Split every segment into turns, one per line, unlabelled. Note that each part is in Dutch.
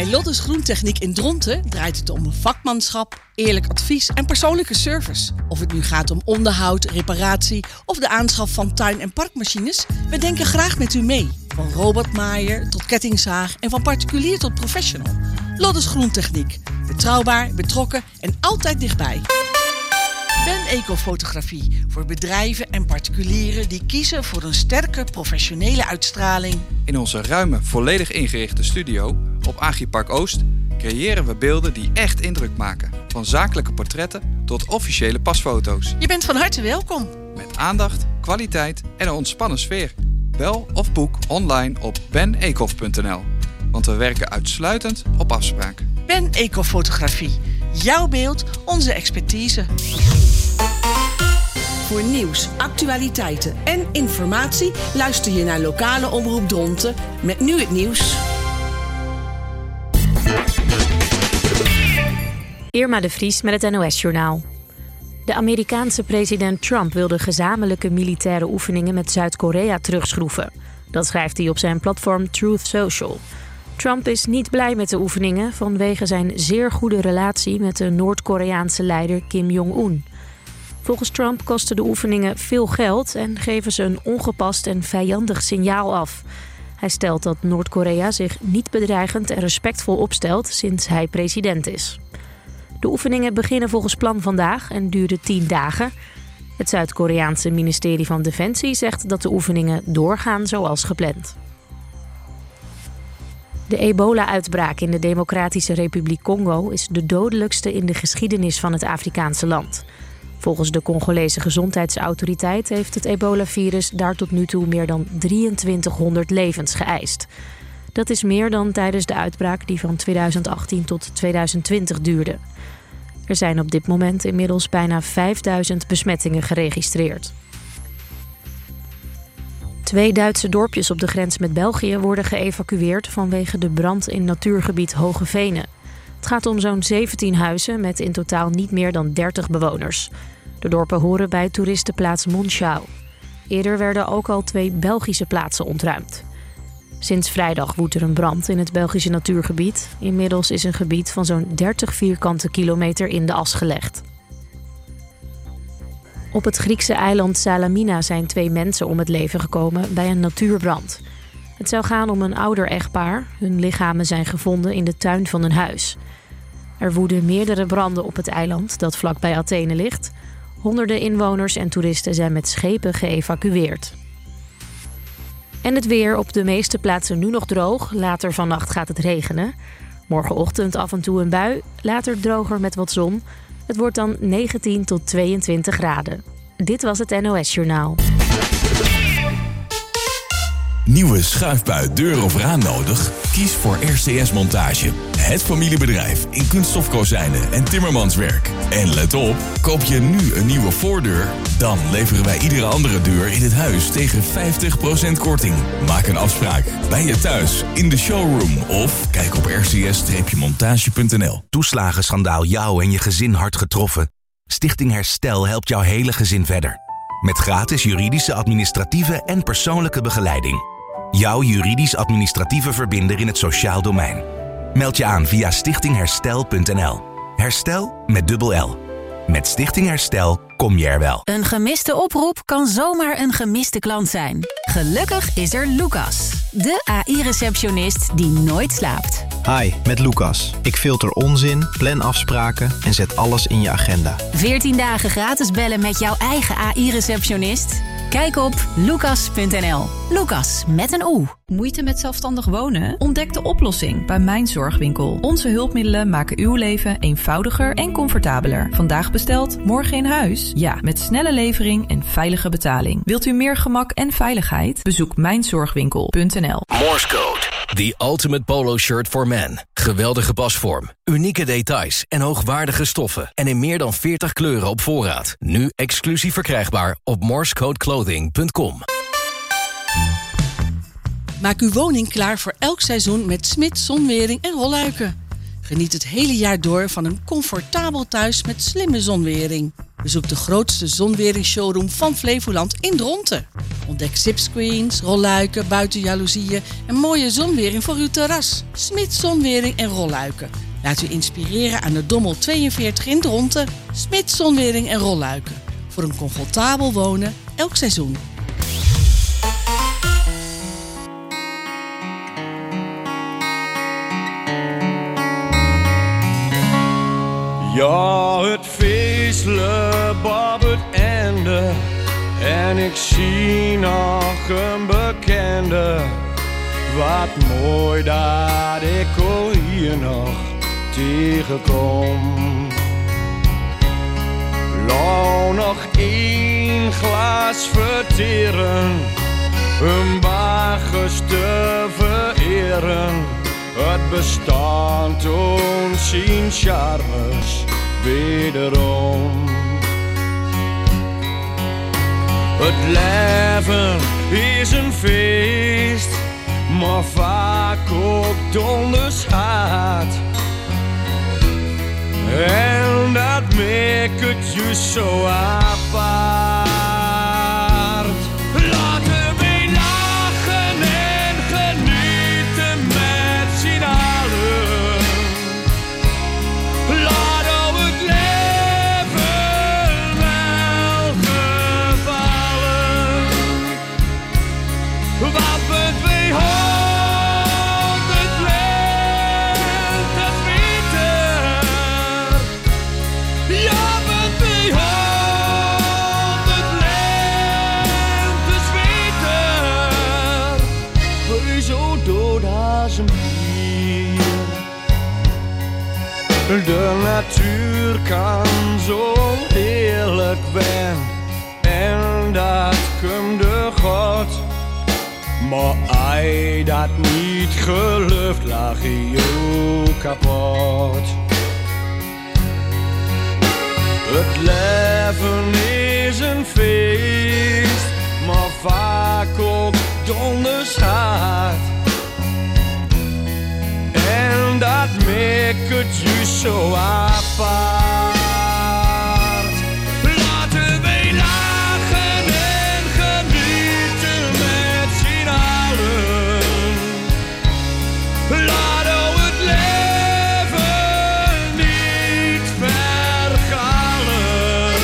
Bij Lottes Groentechniek in Dronten draait het om vakmanschap, eerlijk advies en persoonlijke service. Of het nu gaat om onderhoud, reparatie of de aanschaf van tuin- en parkmachines, we denken graag met u mee. Van robotmaaier tot kettingzaag en van particulier tot professional. Lottes Groentechniek. Betrouwbaar, betrokken en altijd dichtbij. Ben Ecofotografie voor bedrijven en particulieren die kiezen voor een sterke professionele uitstraling.
In onze ruime, volledig ingerichte studio op Agripark Oost creëren we beelden die echt indruk maken. Van zakelijke portretten tot officiële pasfoto's.
Je bent van harte welkom.
Met aandacht, kwaliteit en een ontspannen sfeer. Bel of boek online op benecof.nl. Want we werken uitsluitend op afspraak.
Ben Ecofotografie. Jouw beeld, onze expertise. Voor nieuws, actualiteiten en informatie luister je naar lokale omroep Dronten met nu het nieuws.
Irma de Vries met het NOS-journaal. De Amerikaanse president Trump wil de gezamenlijke militaire oefeningen met Zuid-Korea terugschroeven. Dat schrijft hij op zijn platform Truth Social. Trump is niet blij met de oefeningen vanwege zijn zeer goede relatie met de Noord-Koreaanse leider Kim Jong-un. Volgens Trump kosten de oefeningen veel geld en geven ze een ongepast en vijandig signaal af. Hij stelt dat Noord-Korea zich niet bedreigend en respectvol opstelt sinds hij president is. De oefeningen beginnen volgens plan vandaag en duren 10 dagen. Het Zuid-Koreaanse ministerie van Defensie zegt dat de oefeningen doorgaan zoals gepland. De ebola-uitbraak in de Democratische Republiek Congo is de dodelijkste in de geschiedenis van het Afrikaanse land. Volgens de Congolese gezondheidsautoriteit heeft het ebola-virus daar tot nu toe meer dan 2300 levens geëist. Dat is meer dan tijdens de uitbraak die van 2018 tot 2020 duurde. Er zijn op dit moment inmiddels bijna 5000 besmettingen geregistreerd. 2 Duitse dorpjes op de grens met België worden geëvacueerd vanwege de brand in natuurgebied Hoge Venen. Het gaat om zo'n 17 huizen met in totaal niet meer dan 30 bewoners. De dorpen horen bij toeristenplaats Monschau. Eerder werden ook al 2 Belgische plaatsen ontruimd. Sinds vrijdag woedt er een brand in het Belgische natuurgebied. Inmiddels is een gebied van zo'n 30 vierkante kilometer in de as gelegd. Op het Griekse eiland Salamina zijn 2 mensen om het leven gekomen bij een natuurbrand. Het zou gaan om een ouder echtpaar. Hun lichamen zijn gevonden in de tuin van een huis. Er woeden meerdere branden op het eiland dat vlakbij Athene ligt. Honderden inwoners en toeristen zijn met schepen geëvacueerd. En het weer op de meeste plaatsen nu nog droog. Later vannacht gaat het regenen. Morgenochtend af en toe een bui. Later droger met wat zon. Het wordt dan 19 tot 22 graden. Dit was het NOS-journaal.
Nieuwe schuifbui, deur of raam nodig? Kies voor RCS Montage. Het familiebedrijf in kunststofkozijnen en timmermanswerk. En let op, koop je nu een nieuwe voordeur? Dan leveren wij iedere andere deur in het huis tegen 50% korting. Maak een afspraak bij je thuis, in de showroom of kijk op rcs-montage.nl.
Toeslagenschandaal jou en je gezin hard getroffen? Stichting Herstel helpt jouw hele gezin verder. Met gratis juridische, administratieve en persoonlijke begeleiding. Jouw juridisch-administratieve verbinder in het sociaal domein. Meld je aan via stichtingherstel.nl. Herstel met dubbel L. Met Stichting Herstel kom je er wel.
Een gemiste oproep kan zomaar een gemiste klant zijn. Gelukkig is er Lucas, de AI-receptionist die nooit slaapt.
Hi, met Lucas. Ik filter onzin, plan afspraken en zet alles in je agenda.
14 dagen gratis bellen met jouw eigen AI-receptionist? Kijk op lucas.nl. Lucas met een O.
Moeite met zelfstandig wonen? Ontdek de oplossing bij Mijn Zorgwinkel. Onze hulpmiddelen maken uw leven eenvoudiger en comfortabeler. Vandaag besteld, morgen in huis? Ja, met snelle levering en veilige betaling. Wilt u meer gemak en veiligheid? Bezoek mijnzorgwinkel.nl.
Morse Code. The ultimate polo shirt for men. Geweldige pasvorm, unieke details en hoogwaardige stoffen. En in meer dan 40 kleuren op voorraad. Nu exclusief verkrijgbaar op morsecodeclothing.com.
Maak uw woning klaar voor elk seizoen met Smit Zonwering en Rolluiken. Geniet het hele jaar door van een comfortabel thuis met slimme zonwering. Bezoek de grootste zonwering-showroom van Flevoland in Dronten. Ontdek zipscreens, rolluiken, buitenjaloezieën en mooie zonwering voor uw terras. Smits Zonwering en Rolluiken. Laat u inspireren aan de Dommel 42 in Dronten. Smits Zonwering en Rolluiken. Voor een comfortabel wonen elk seizoen.
Ja, het feestelijk op het einde. En ik zie nog een bekende. Wat mooi dat ik al hier nog tegenkom. Laat nog 1 glas verteren, een bagers te vereren. Het bestaan toont zijn charmes wederom. Het leven is een feest, maar vaak ook donders hard. En dat maakt het je zo apart. Laten we lachen en genieten met z'n allen. Laat op het leven wel gevallen. Wat het we hoort, het leeft het winter. Ja, wat we hoort, het leeft het winter. Wees zo dood als een bier. De natuur kan zo heerlijk zijn en dat komt de God. Maar ai dat niet gelukt, lag je kapot. Het leven is een feest, maar vaak ook donders hard. En dat maakt het je zo apart. Laten we lachen en genieten met z'n allen. Laat al het leven niet vergalen.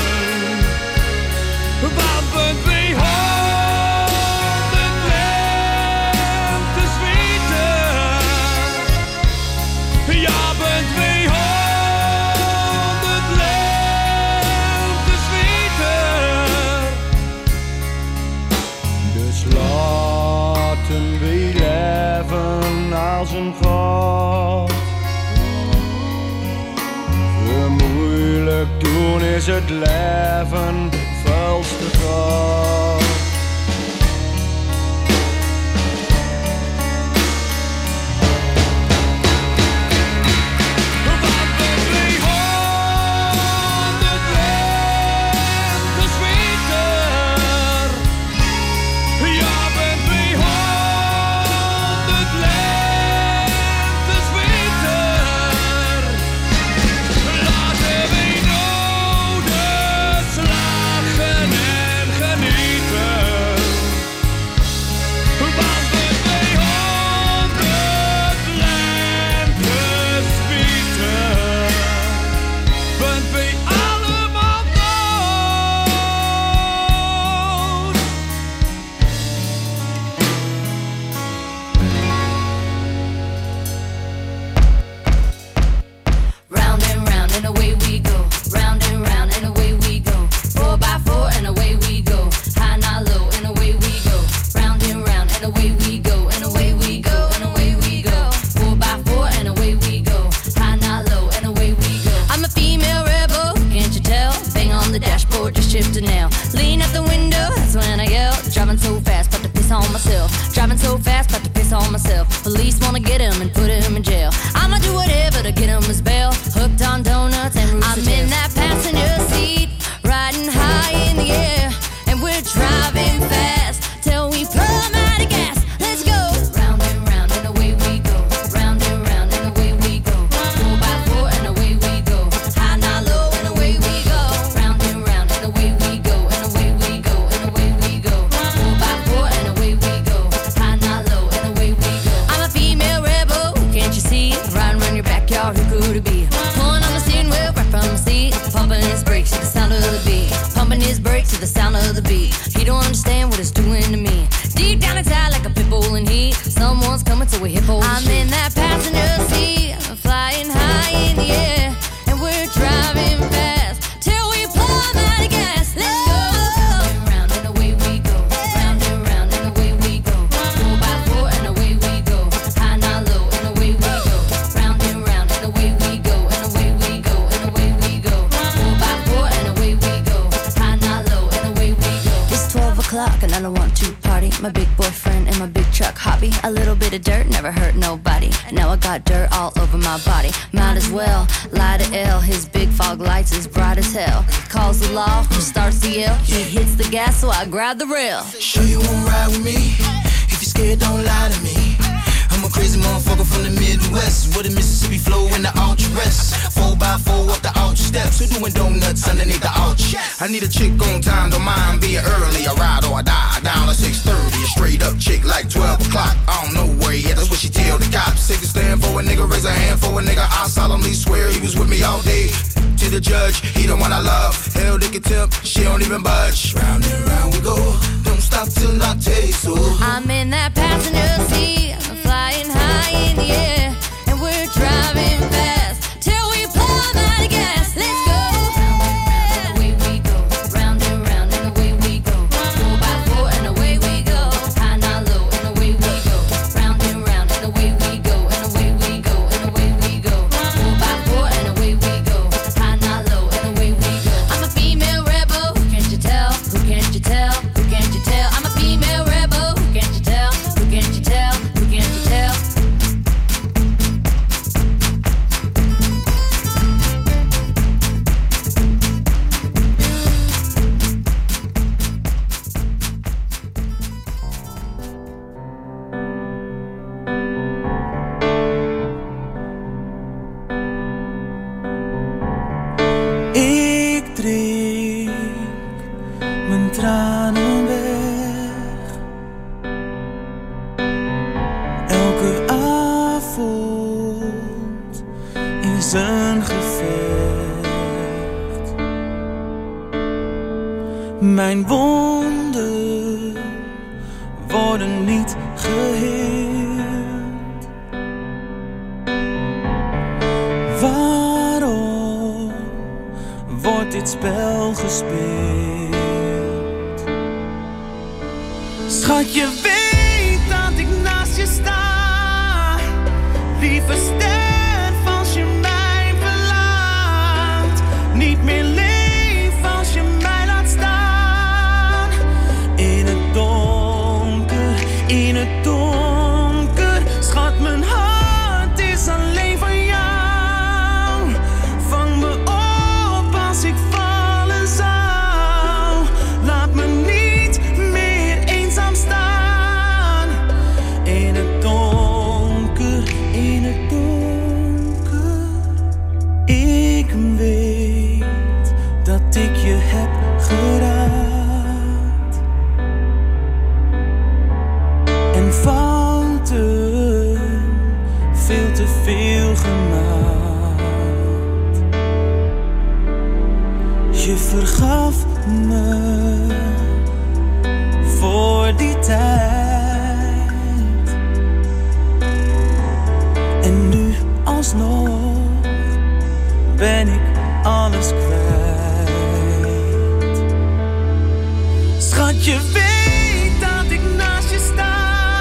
Want we hoort, het leeft te zweten. Ja, bent we hoort, het leeft te zweten. Dus laten we leven als een God. Voor moeilijk doen is het leven vuilste God.
Police wanna get him and put him in jail. I'ma do whatever to get him his bail. Hooked on donuts and roots. I'm in that passenger seat, riding high in the air, and we're driving fast till we plumb out of gas. Let's go round and round and away we go. Round and round and away we go. 4x4 and away we go. High, not low and away we go. Round and round. his brakes to the sound of the beat. He don't understand what it's doing to me. Deep down inside like a pit bull in heat. Someone's coming to a hippo. I'm in that passenger seat, flying high in the air, and we're driving fast till we plumb out of gas. Let's go. Round and away we go. Round and away we go. 4x4 and away we go. High, not low, and away we go. Round and away we go. And away we go. And away we go. 4x4 and away we go. High, not low, and away we go. It's 12 o'clock and I don't want to party. My big boyfriend and my big truck hobby. A little bit of dirt never hurt nobody. Now I got dirt all over my body. Might as well lie to L. His big fog lights is bright as hell. Calls the law, who starts to yell. He hits the gas, so I grab the rail.
Sure you won't ride with me? If you're scared, don't lie to me. I'm a crazy motherfucker from the Midwest, with a Mississippi flow in the arch rest. 4x4 up the arch steps, we're doing donuts underneath the arch. I need a chick on time, don't mind being early. I ride or I die, down at 6:30. A straight up chick like 12 o'clock. I don't know where he at, that's what she tell the cops. Take a stand for a nigga, raise a hand for a nigga. I solemnly swear he was with me all day. To the judge, he the one I love. Hell, they can tip, she don't even budge. Round and round we go, don't stop till I taste so.
I'm in that passenger seat, flying high in the air, and we're driving fast till we plumb out of gas. Let's go. Round and away we go. Round and away we go. 4x4 and away we go. High, not low, and away we go. Round and away we go. And away we go. And away we go. 4x4 and away we go. High, not low, and away we go. I'm a female rebel. Who can't you tell? Who can't you tell? Who can't you tell? I'm a female rebel. Who can't you tell? Who can't you tell? Who can't you tell?
Ik drink mijn tranen weg. Elke avond is een gevecht. Mijn wonden worden niet geheeld. Waarom wordt dit spel gespeeld? Schat, je weet dat ik naast je sta. Lieve ster, als je mij verlaat. Niet meer leef als je mij laat staan. In het donker, in het donker. Schat, mijn hart is alleen van jou. Vang me op als ik vallen zou. Laat me niet meer eenzaam staan. In het donker, in het donker. Ik weet dat ik je heb geraakt. En fouten veel te veel gemaakt. Je vergaf me voor die tijd. En nu alsnog ben ik alles kwijt. Schat, je weet dat ik naast je sta.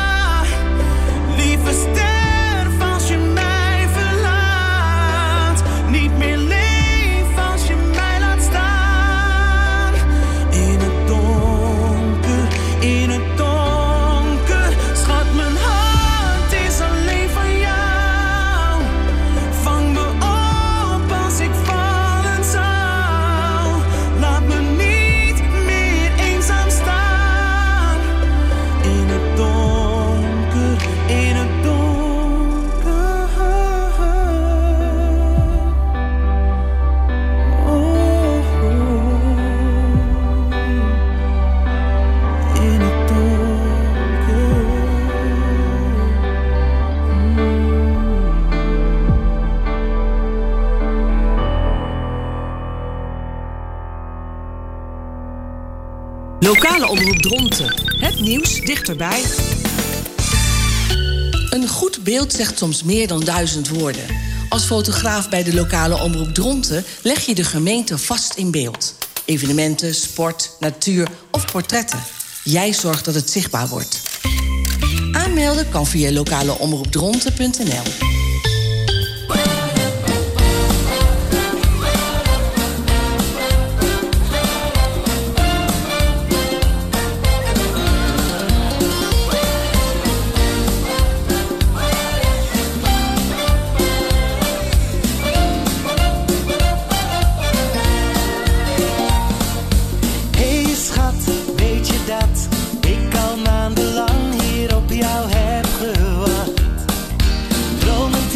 Lieve ster, als je mij verlaat. Niet meer leef als je mij laat staan. In het donker, in het donker. Schat, mijn hart is alleen van jou. Vang me op als ik vallen zou. Laat me niet meer eenzaam staan.
Lokale omroep Dronten. Het nieuws dichterbij. Een goed beeld zegt soms meer dan 1000 woorden. Als fotograaf bij de lokale omroep Dronten leg je de gemeente vast in beeld. Evenementen, sport, natuur of portretten. Jij zorgt dat het zichtbaar wordt. Aanmelden kan via lokaleomroepdronten.nl.
Ik al maandenlang hier op jou heb gewacht. Dromen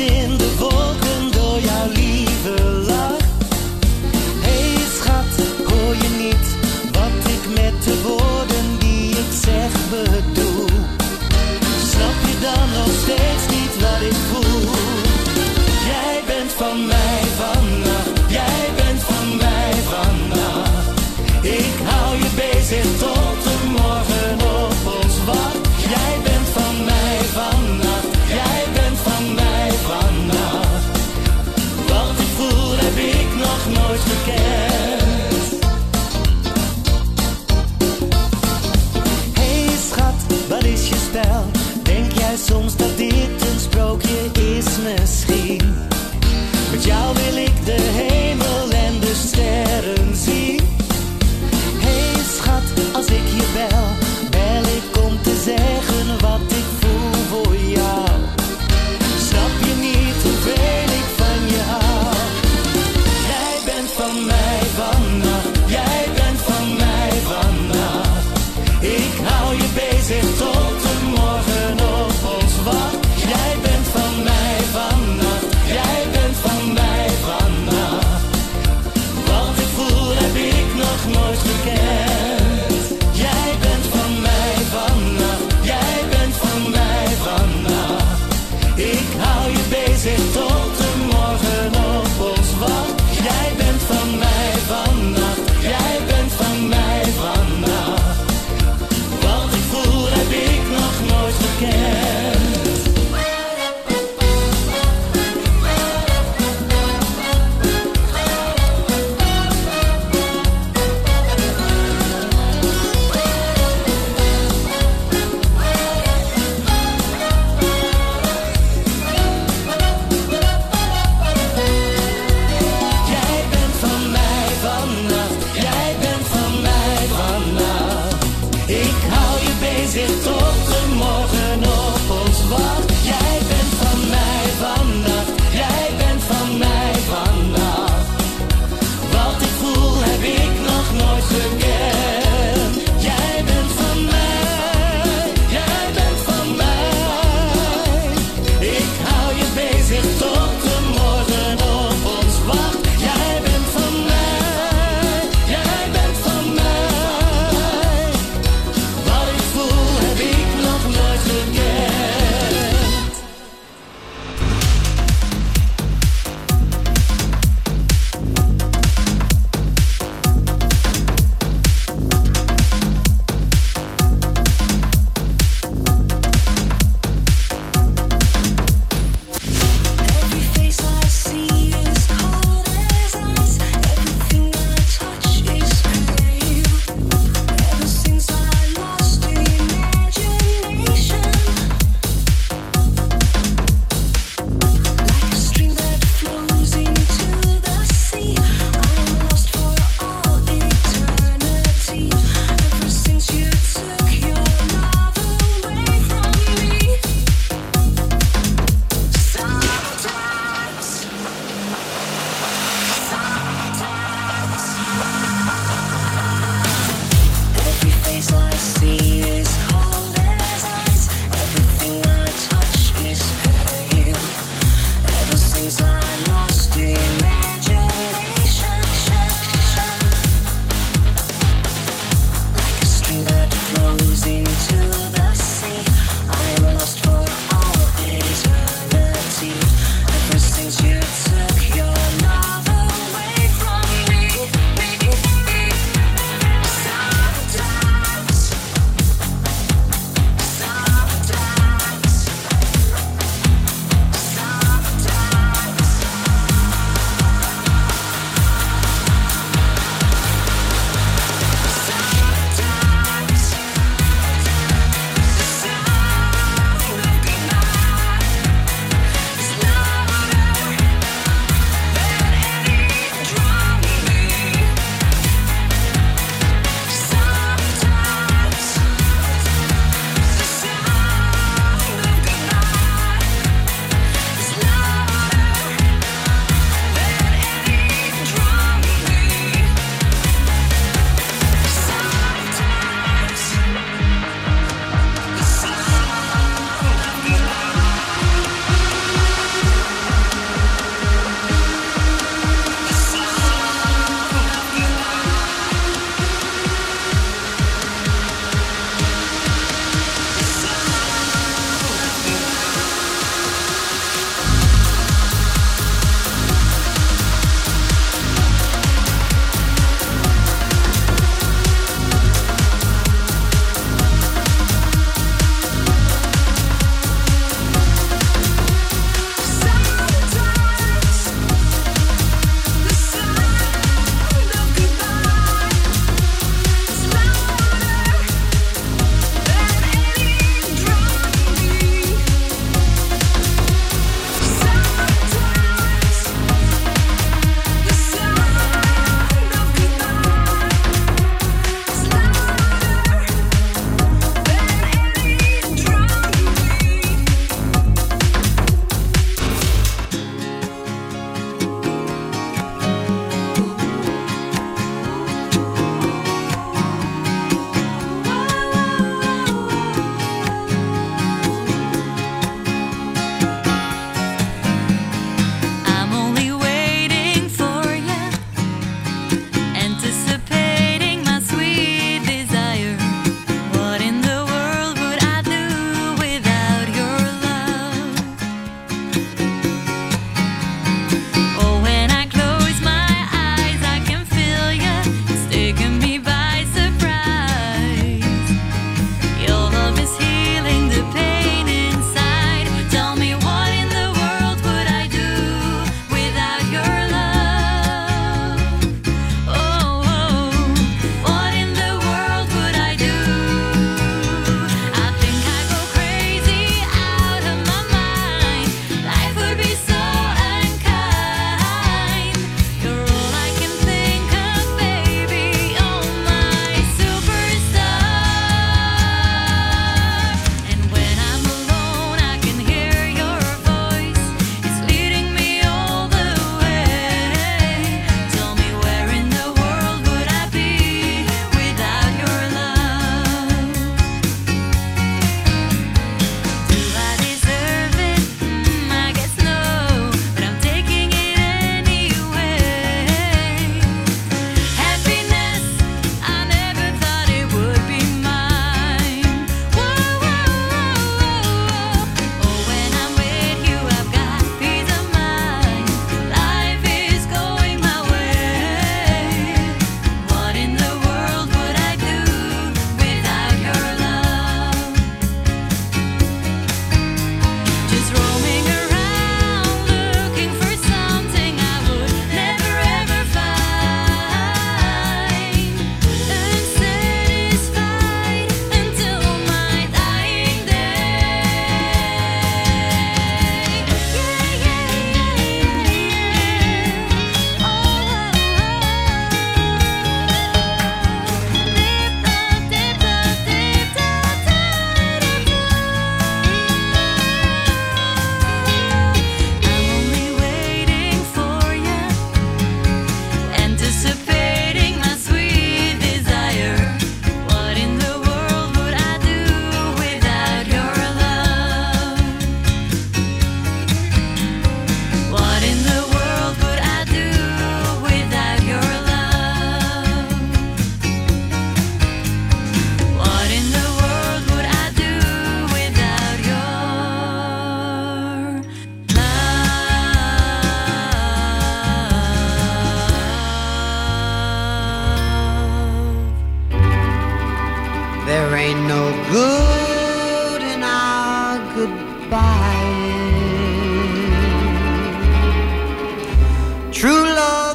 True love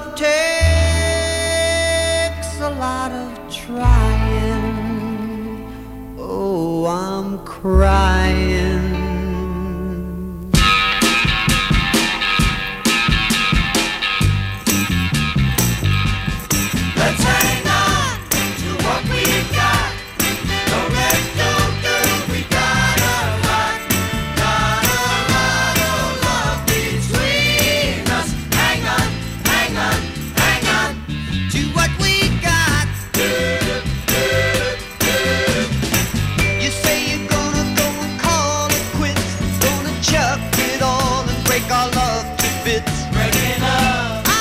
takes a lot of trying. Oh, I'm crying.
Let's hang on to what we got. Don't let go, girl, we got a lot of love between us. Hang on, hang on, hang on
to what we got. You say you're gonna go and call it quits, gonna chuck it all and break our love to bits.
Breaking up.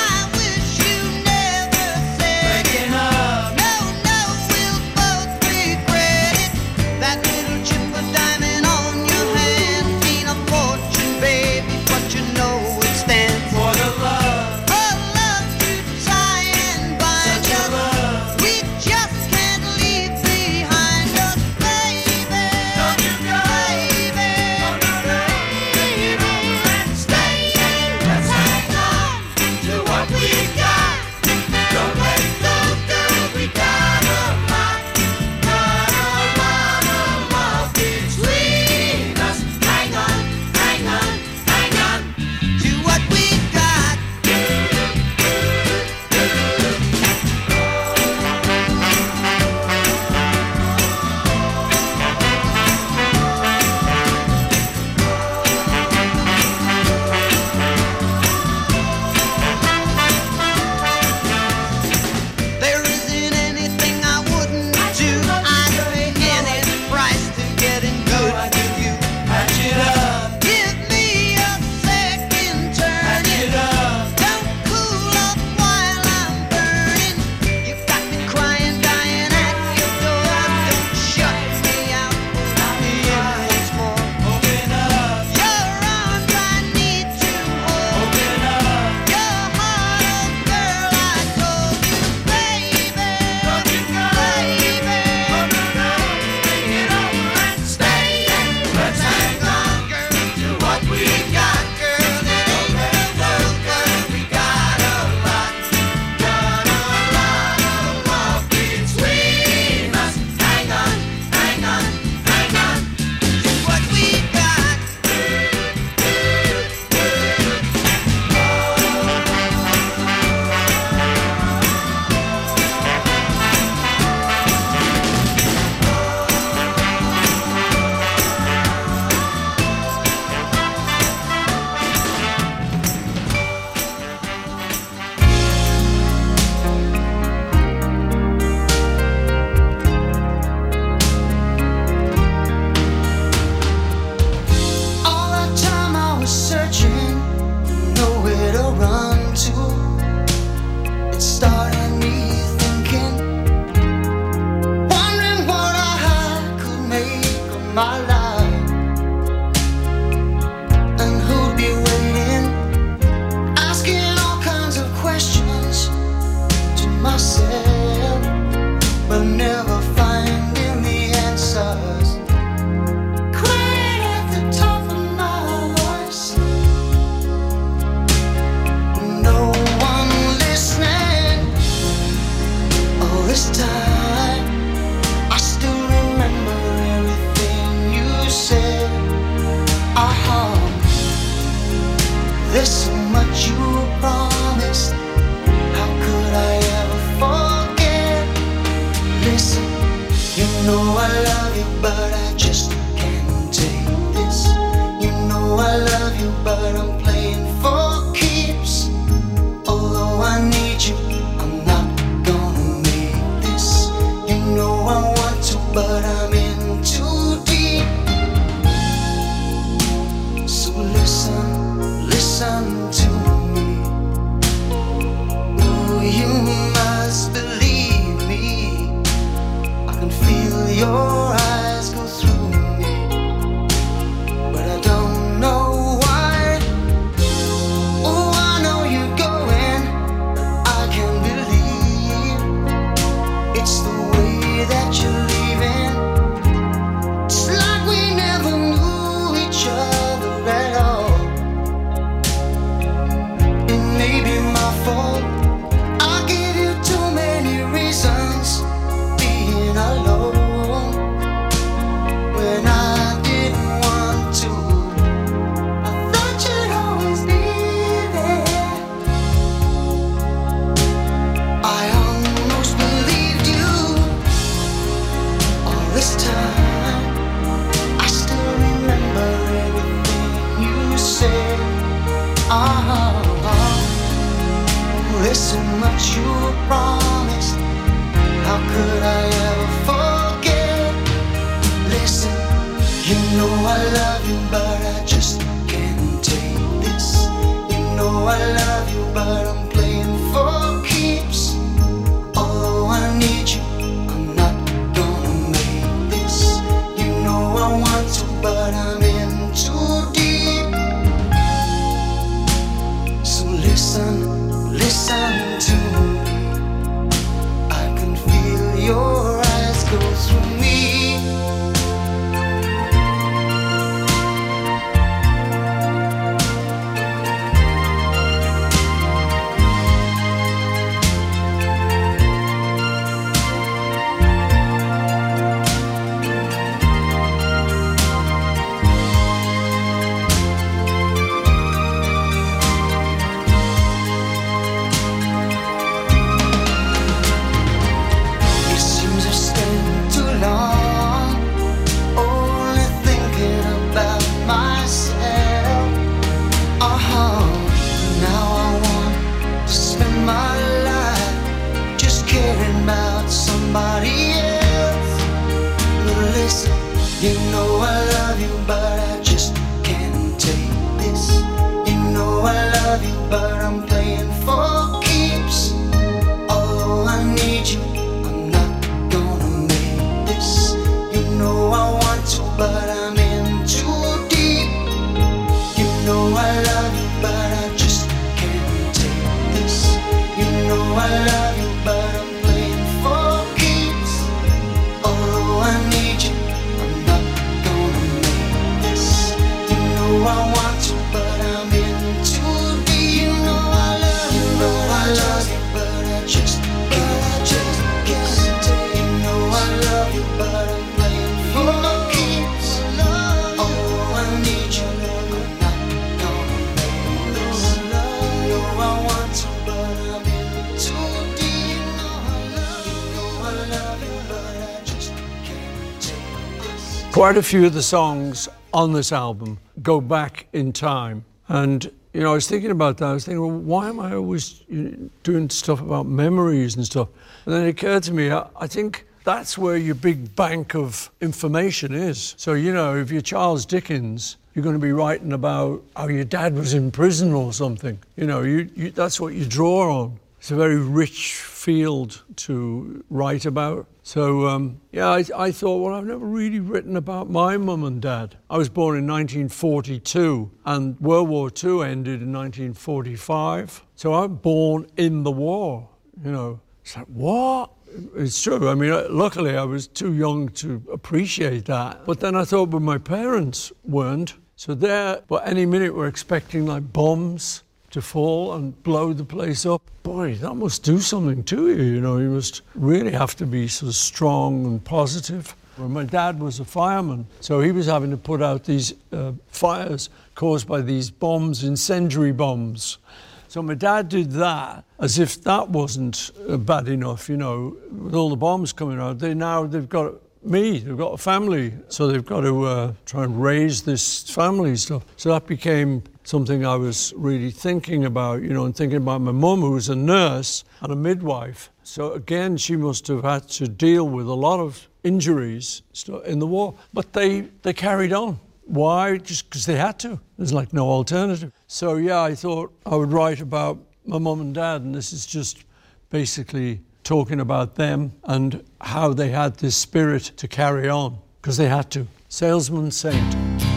There's so much you promised. How could I ever forget? Listen, you know I love you, but I just can't take this. You know I love you, but I'm playing for keeps. Although I need you, I'm not gonna make this. You know I want to, but I'm in too deep. So listen to me. There's so much you promised. How could I ever forget? Listen, you know I love you, but I just can't take this. You know I love you, but I'm playing for keeps. Although I need you, I'm not gonna make this. You know I want to, but I'm in too deep. So listen, listen to me. I can feel your eyes go through me. It seems I've spent too long only thinking about myself. Now I want to spend my life just caring about somebody else. But listen, you know I love you, but I just can't take this. You know I love you, but I'm playing for keeps. Although I need you, I'm not gonna make this. You know I want to, but I'm in too deep. You know I love you, but I just can't take this. You know I love you, but I'm playing for keeps. Although I need you, I'm not gonna make this. You know I want to, but I'm in too deep. You know I love you, but I love you, but I just can't take. You know I love you, but I'm playing for keeps. Although I need you, I'm not gonna make this. You know I want to, but I'm in too deep. You know I love you, but I just can't take this.
Quite a few of the songs on this album go back in time. And, you know, I was thinking about that. I was thinking, well, why am I always doing stuff about memories and stuff? And then it occurred to me, I think that's where your big bank of information is. So, you know, if you're Charles Dickens, you're going to be writing about how your dad was in prison or something. You know, that's what you draw on. It's a very rich field to write about. So, I thought, well, I've never really written about my mum and dad. I was born in 1942 and World War II ended in 1945. So I'm born in the war, you know. It's like, what? It's true. I mean, luckily I was too young to appreciate that. But then I thought, well, my parents weren't. So but any minute we're expecting like bombs to fall and blow the place up. Boy, that must do something to you, you know. You must really have to be sort of strong and positive. Well, my dad was a fireman, so he was having to put out these fires caused by these bombs, incendiary bombs. So my dad did that as if that wasn't bad enough, you know. With all the bombs coming out, they've got me, they've got a family, so they've got to try and raise this family stuff. So that became something I was really thinking about, you know, and thinking about my mum, who was a nurse and a midwife. So again, she must have had to deal with a lot of injuries in the war, but they carried on. Why? Just because they had to. There's like no alternative. So yeah, I thought I would write about my mum and dad, and this is just basically talking about them and how they had this spirit to carry on, because they had to. Salesman Saint.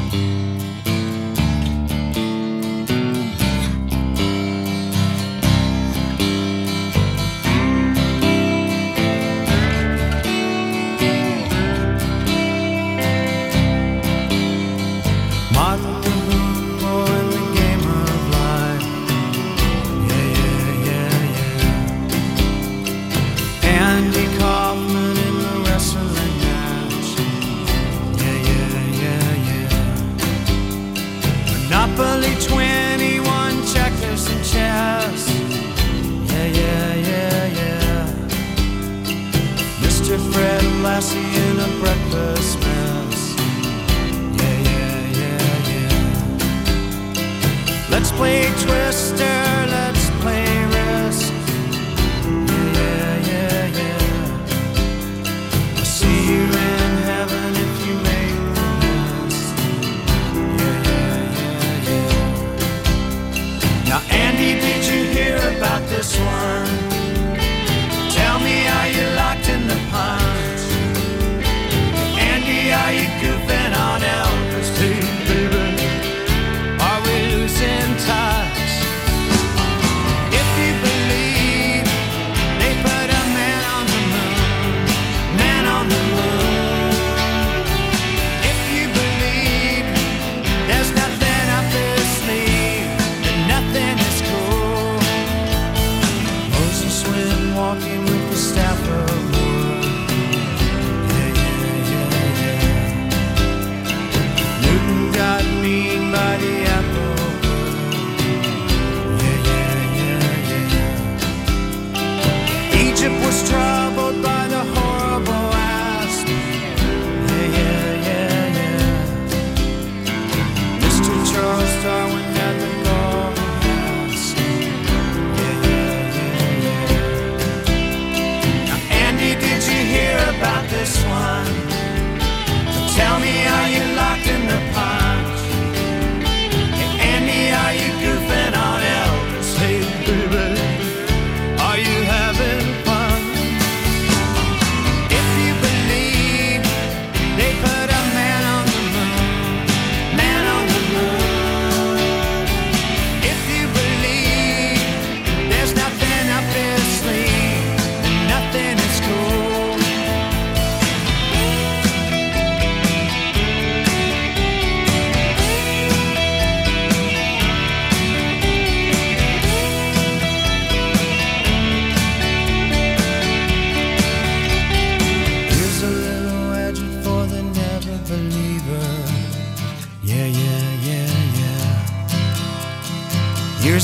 Monopoly 21 checkers and chess. Yeah. Mr. Fred Lassie in a breakfast mess. Yeah. Let's play Twister, let's play Risk.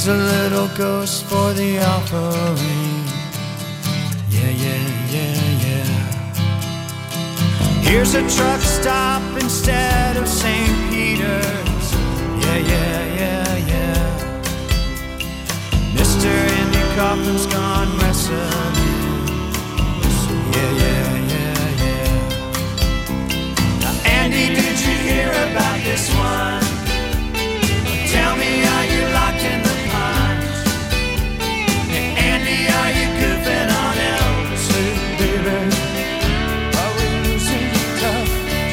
Here's a little ghost for the offering. Yeah, yeah, yeah, yeah. Here's a truck stop instead of St. Peter's. Yeah, yeah, yeah, yeah. Mr. Andy Kaufman's gone wrestling. Yeah, yeah, yeah, yeah. Now, Andy, did you hear about this one? Tell me, are you locked in the pines? Hey, Andy, are you goofing on Elvis? Hey, baby, are we losing tough?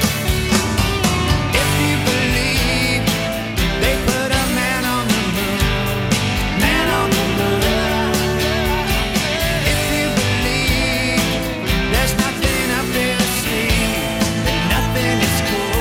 If you believe they put a man on the moon, man on the moon. If you believe there's nothing up their sleeve, then nothing is cool.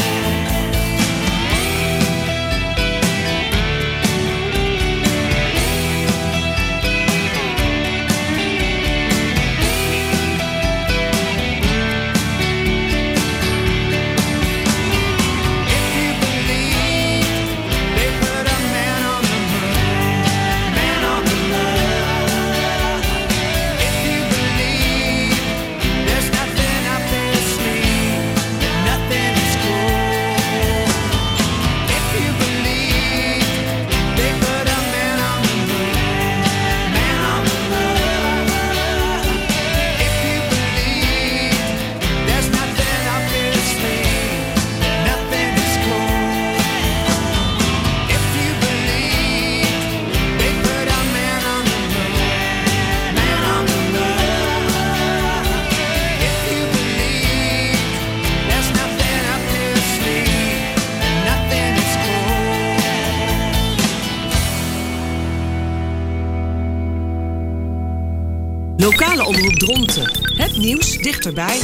Lokale omroep Dronten. Het nieuws dichterbij.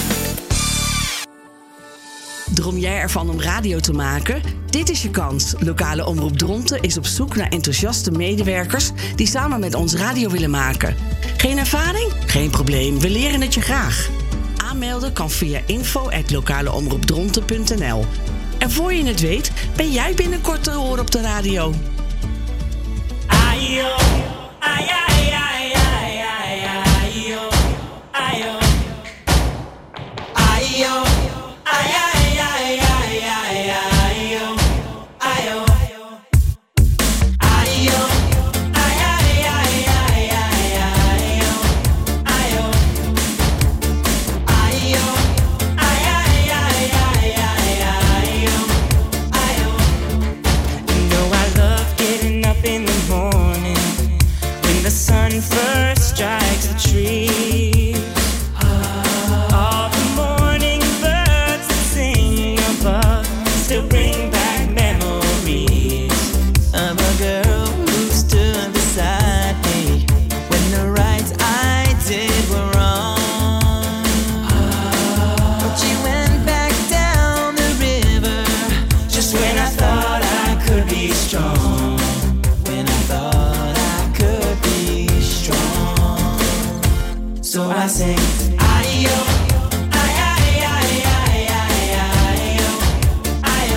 Droom jij ervan om radio te maken? Dit is je kans. Lokale omroep Dronten is op zoek naar enthousiaste medewerkers die samen met ons radio willen maken. Geen ervaring? Geen probleem, we leren het je graag. Aanmelden kan via info@lokaleomroepdronten.nl. En voor je het weet, ben jij binnenkort te horen op de radio.
Ayo, ay, ay, ay, ay, ay, ayo, ayo, ayo, ay, ay, ay, ay, ay, ayo, ayo, ayo, ay, ay, ay, ay, ay, ayo, ayo, ayo, ay, ay, ay, ay, ay, ayo, ayo. You know I love getting up in the morning when the sun first strikes the trees. All the morning birds that sing above still bring back memories of a girl who stood beside me when the rights I did were wrong. But she went back down the river just when I thought I could be strong. When I thought I could be strong. So I sing, ayo, ay, ay, ay, ay, ay, ayo, ayo,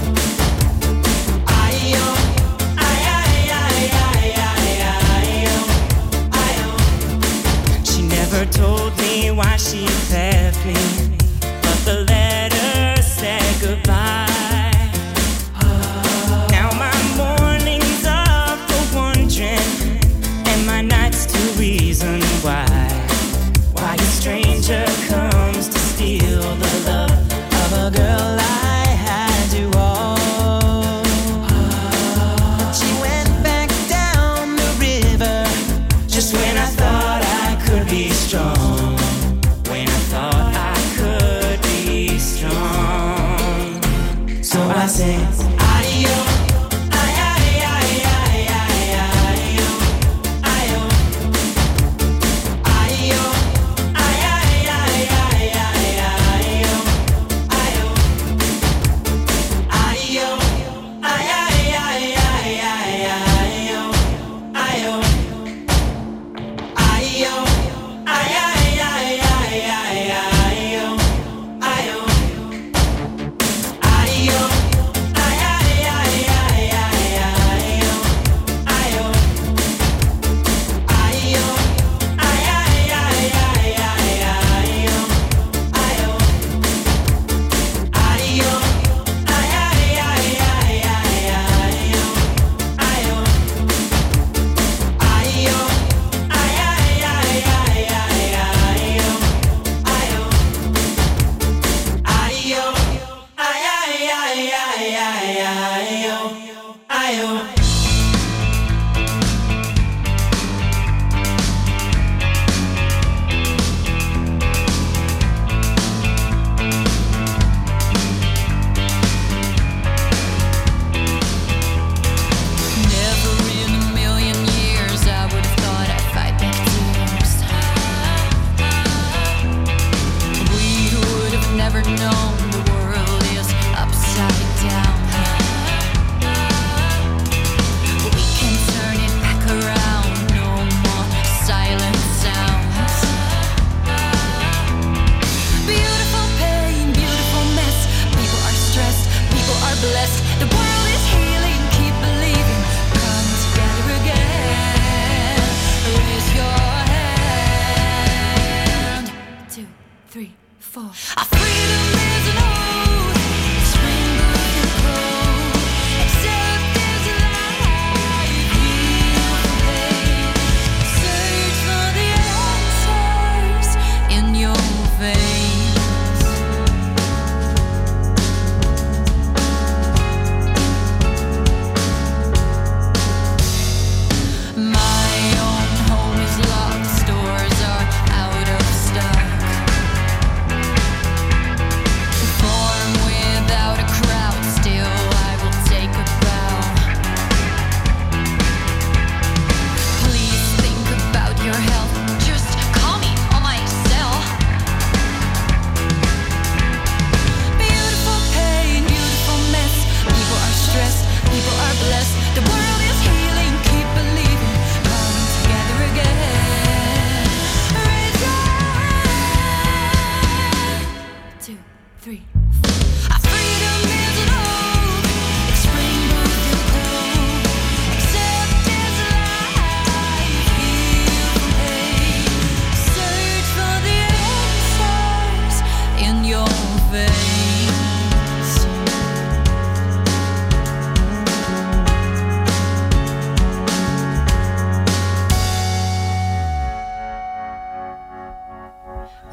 ayo, ay, ay, ay, ay, ay, ayo, ayo. She never told me why she left me, but the letter said goodbye. Now my mornings are for wondering, and my nights to reason why a stranger comes to steal the love of a girl I had to hold. But she went back down the river just when I thought I could be strong. When I thought I could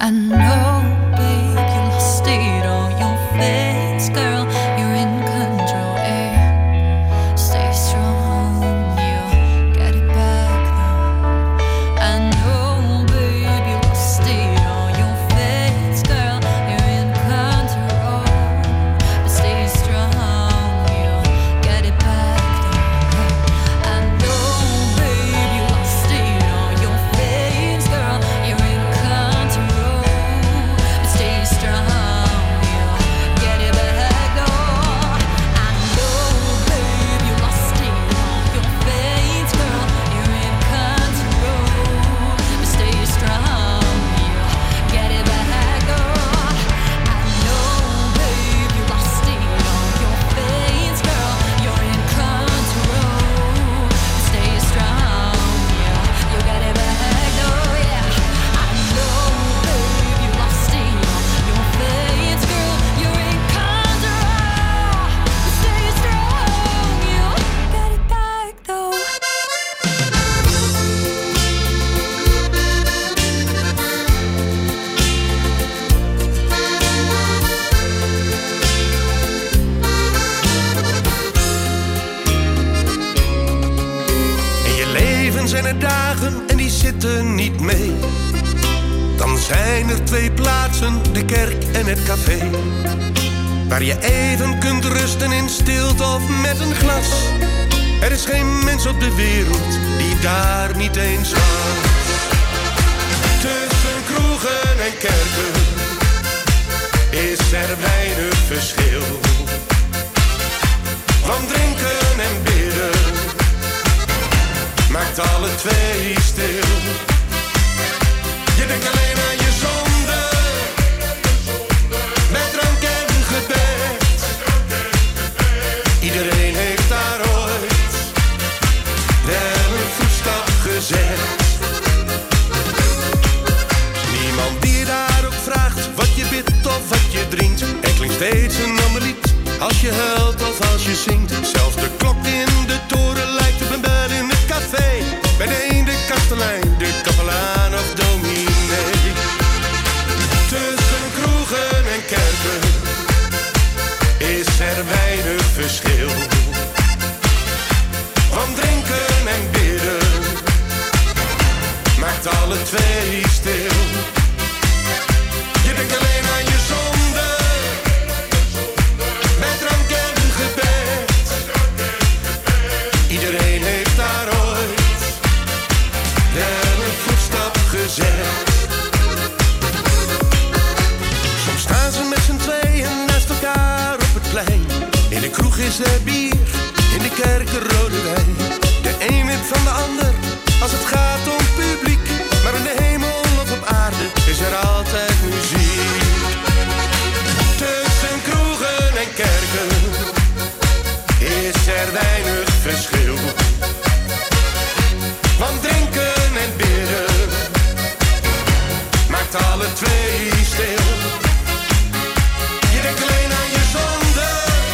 I know, babe, you lost it on your face, girl. You're in control, eh? Stay strong, you'll get it back though. I know, babe, you lost it on your face, girl. You're in control, but stay strong, you'll get it back though. I know, babe, you lost it on your face, girl. You're in control, but stay strong, you'll get it back though. I know, babe, you lost it on your face, girl. You're in control, but stay strong, you'll get it back though. I know, babe, you lost it on your face, girl. You're in control, but stay strong, you'll get it back though. Yeah, I know, babe, you lost it on your face, girl. You're in control, but stay strong, you'll get it back though.
In je leven zijn er dagen en die zitten niet mee. Dan zijn er twee plaatsen, de kerk en het café, waar je even kunt rusten in stilte of met een glas. Er is geen mens op de wereld die daar niet eens was. Tussen kroegen en kerken is er weinig verschil. Van drinken en bidden maakt alle twee stil. Je denkt alleen aan je zonde, met drank en gebed. Iedereen heeft daar ooit wel een voetstap gezet. Niemand die je daar ook vraagt wat je bidt of wat je drinkt. Er klinkt steeds een ander lied als je huilt of als je zingt. Zelfs de klok in de toren lijkt op een bel in het café. Bij de een de kastelein, de kapelaan of dominee. Tussen kroegen en kerken is er weinig verschil. Van drinken en bidden maakt alle twee stil. Je denkt alleen aan je zonde, met drank en gebed. Iedereen heeft daar ooit wel een voetstap gezet. Soms staan ze met z'n tweeën naast elkaar op het plein. In de kroeg is er bier, in de kerk rode wijn. De een wint van de ander als het gaat om publiek. Maar in de hemel of op aarde is er altijd muziek. Tussen kroegen en kerken is er weinig verschil. Van drinken en bidden maakt alle twee stil. Je denkt alleen aan je zonde,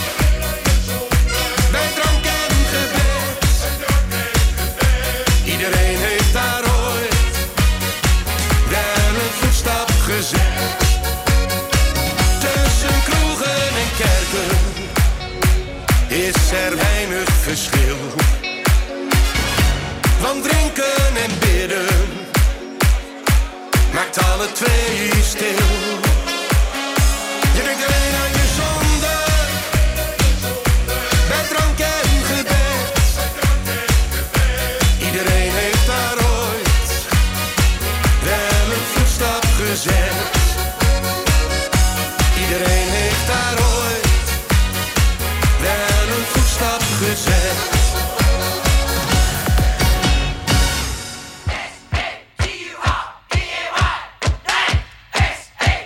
bij drank en gebed. Iedereen heeft daar ooit wel een voetstap gezet. Tussen kroegen en kerken is er weinig verschil. Van drinken en bidden maakt alle twee stil. Je denkt alleen aan je zonde, bij drank en gebed. Iedereen heeft daar ooit wel een voetstap gezet. Iedereen heeft daar ooit wel een voetstap gezet.
S-A-G-U-R-D-E-Y, S-A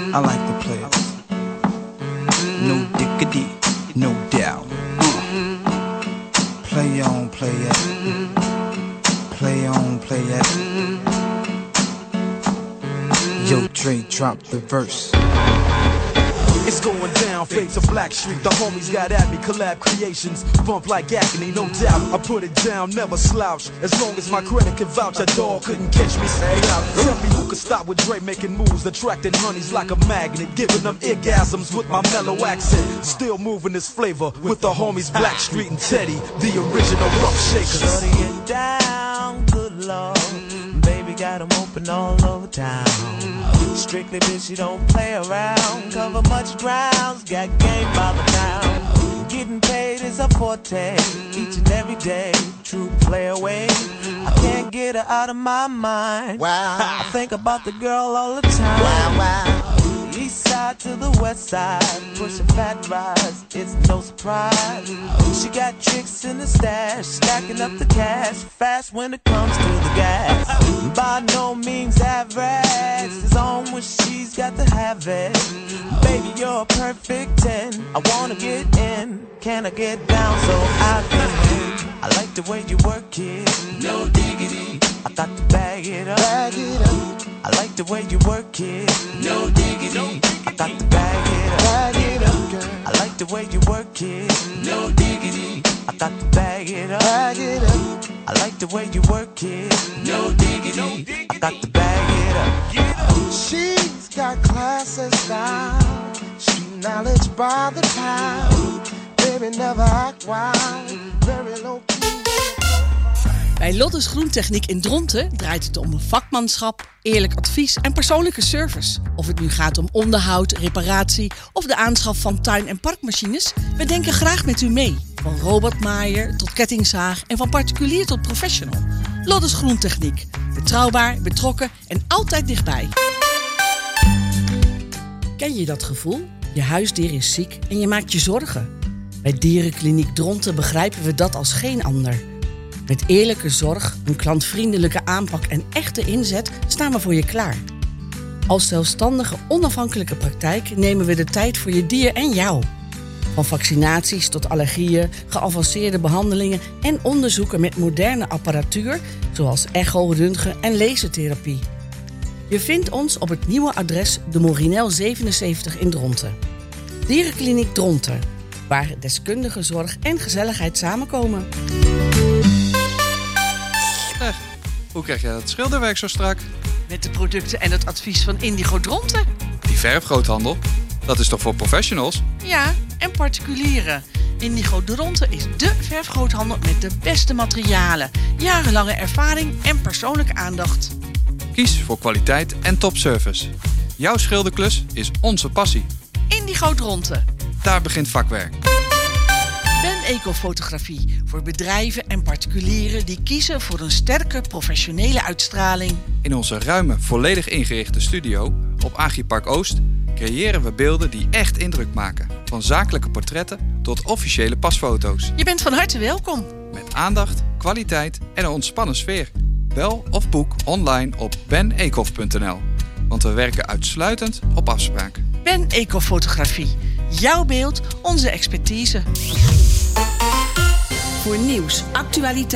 I like to play it. No diggity, no doubt. Play on, play it. Play on, play it. Yo, Dre, drop the verse.
It's going down, fades of Black Street. The homies got at me, collab creations. Bump like agony, no doubt. I put it down, never slouch. As long as my credit can vouch, a dog couldn't catch me. Tell me who could stop with Dre making moves, attracting honeys like a magnet, giving them orgasms with my mellow accent. Still moving this flavor with the homies Black Street and Teddy, the original rough shakers.
Shutting it down, good lord. Baby got 'em open all over town. Strictly bitch, you don't play around. Cover much grounds, got game by the town. Getting paid is a forte, each and every day. True play away. I can't get her out of my mind. Wow. I think about the girl all the time. Wow, wow. East side to the west side, pushing fat rides, it's no surprise. She got tricks in the stash, stacking up the cash, fast when it comes to the gas. By no means average, it's on when she's got to have it. Baby, you're a perfect 10, I wanna get in, can I get down so I can win? I like the way you work it, no diggity, I got to bag it up. Bag it up. I like the way you work it, no diggity, I got to bag it up. Bag it up, girl. I like the way you work it, no diggity, I got to bag it up. Bag it up. I like the way you work it, no diggity, I got to bag it up.
She's got class and style, street knowledge by the pound. Baby never act wild, very low key.
Bij Lottes Groentechniek in Dronten draait het om vakmanschap, eerlijk advies en persoonlijke service. Of het nu gaat om onderhoud, reparatie of de aanschaf van tuin- en parkmachines, we denken graag met u mee. Van robotmaaier tot kettingzaag en van particulier tot professional. Lottes Groentechniek. Betrouwbaar, betrokken en altijd dichtbij. Ken je dat gevoel? Je huisdier is ziek en je maakt je zorgen. Bij Dierenkliniek Dronten begrijpen we dat als geen ander. Met eerlijke zorg, een klantvriendelijke aanpak en echte inzet staan we voor je klaar. Als zelfstandige, onafhankelijke praktijk nemen we de tijd voor je dier en jou. Van vaccinaties tot allergieën, geavanceerde behandelingen en onderzoeken met moderne apparatuur, zoals echo, röntgen en lasertherapie. Je vindt ons op het nieuwe adres de Morinel 77 in Dronten. Dierenkliniek Dronten, waar deskundige zorg en gezelligheid samenkomen.
Hoe krijg jij dat schilderwerk zo strak?
Met de producten en het advies van Indigo Dronten.
Die verfgroothandel, dat is toch voor professionals?
Ja, en particulieren. Indigo Dronten is dé verfgroothandel met de beste materialen, jarenlange ervaring en persoonlijke aandacht.
Kies voor kwaliteit en topservice. Jouw schilderklus is onze passie.
Indigo Dronten.
Daar begint vakwerk.
Ben Ecofotografie voor bedrijven en particulieren die kiezen voor een sterke professionele uitstraling.
In onze ruime, volledig ingerichte studio op Agripark Oost creëren we beelden die echt indruk maken. Van zakelijke portretten tot officiële pasfoto's.
Je bent van harte welkom.
Met aandacht, kwaliteit en een ontspannen sfeer. Bel of boek online op benecof.nl. Want we werken uitsluitend op afspraak.
Ben Ecofotografie. Jouw beeld, onze expertise. Voor nieuws, actualiteit